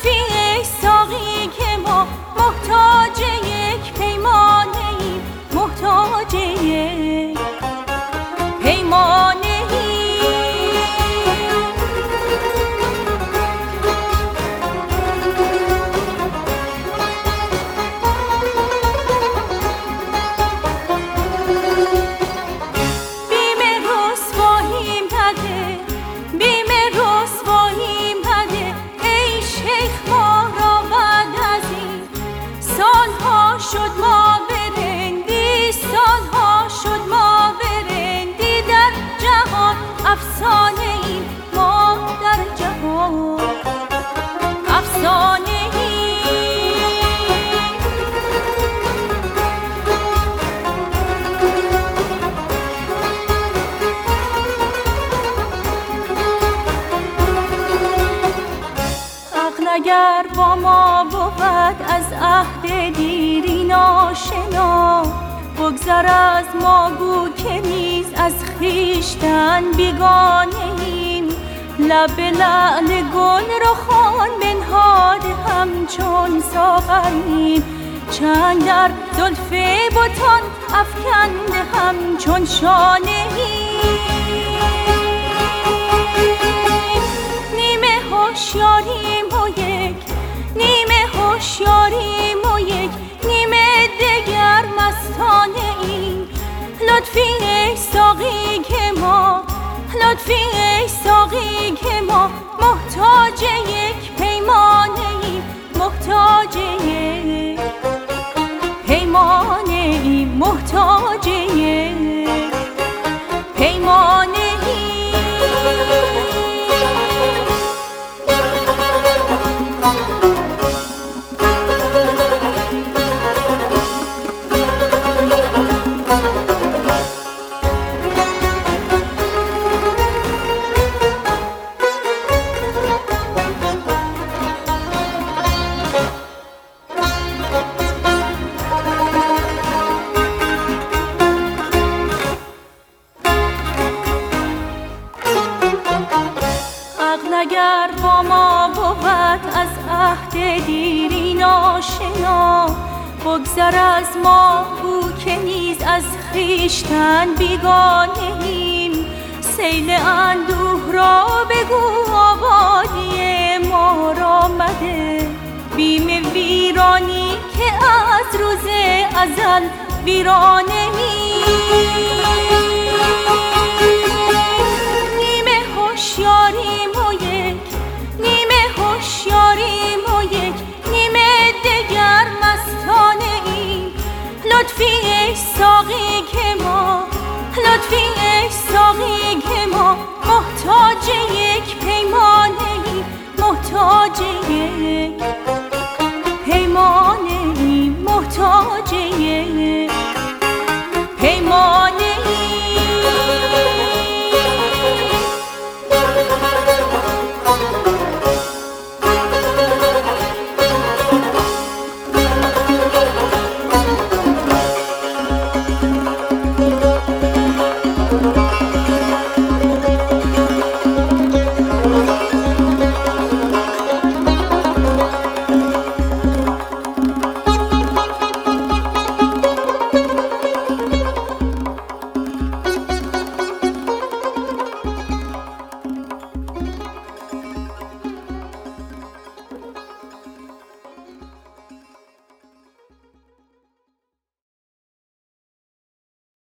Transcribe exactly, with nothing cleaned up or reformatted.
لطفی ای ساقی که ما محتاج یک پیمانه ایم، محتاج یک پیمانه شد ما برندی، سالها شد ما برندی، در جهان افسانه ایم ما، در جهان افسانه ایم. عقل اگر با ما بود از عهد دیرین آشنا، بگذر از ما گو که نیز از خویشتن بیگانه ایم. لب لعل گل رخان بنهاده همچون ساغریم، چنگ در زلف بتان افکنده همچون شانه ایم. نیمه هوشیاریم و یک نیمه هوشیاریم و یک نیمه دگر مستانه ایم. لطفی ای ساقی که ما لطفی ای ساقی که ما محتاج یک پیمانه ایم، محتاج یک پیمانه ایم، محتاج یک پیمانه ایم. اگر با ما بود از عهد دیرین آشنا، بگذر از ما گو که نیز از خویشتن بیگانه ایم. سیل اندوه را بگو آبادی ما را مده، بیم ویرانی که از روز ازل ویرانه ایم. نیمه هوشیاریم